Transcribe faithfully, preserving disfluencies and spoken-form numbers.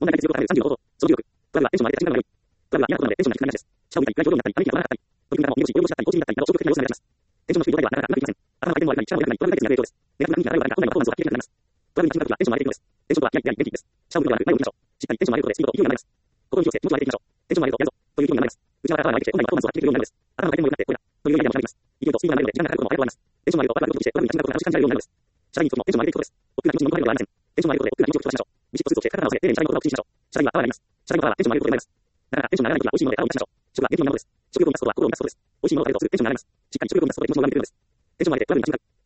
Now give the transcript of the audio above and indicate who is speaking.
Speaker 1: 問題解決量を考えるさんじゅうの方法。その重力。プラグはテンションを上げて価値観が悪い。プラグは嫌なことなのでテンションが低くなりがちです。シャオみたいに外境になったり、相手に合わなかったり、取り組みからも見落ち、追い越しだったり、放置になったりなど消極的な要素が目立ちます。テンションの低い状態ではなかなかうまくいきません。頭が回転も悪いたり、力も弱くなり、プラグ解決になる影響です。ネガティブな人気が現れたら本来のパフォーマンスは発揮できなくなります。プラグに金額はテンションを上げていくのです。テンションとはやりやり元気です。シャオみたいに前を見ましょう。しっかりテンションを上げることでスピードと勢いが生まれます。心に気をつけ、気持ちを上げていきましょう。テンションを上げるとやるぞという気分が生まれます。内側から頭が上げて本来のパフォーマンスを発揮できるようになるのです。頭の回転も良くなってこれだというアイデアも学びます。勢いとスピードが上がるので時間がかかることも早く終わります。テンションを上げるとバラが動きしてプラグに金額を感じられるようになるのです。社員にとってもテンションを上げていくことです。億劫な気持ちに乗り込まれるのではありません。テンションを上げることで億劫な気持ちを吹き飛ばしましょう。ビシッとスーツを着て体を寄せて丁寧に社員の言葉を口にしましょう。社員はパワーになります。社員のパワーはテンションを上げることで生まれます。だからテンションが上がらないときは美味しいもので体を満たしましょう。食は元気になるのです。食欲を満たすことは心を満たすことです。美味しいものを食べるとすぐテンションが上がります。しっかり食欲を満たすことで気持ちも上げていくのです。テンションを上げてプラグに金額。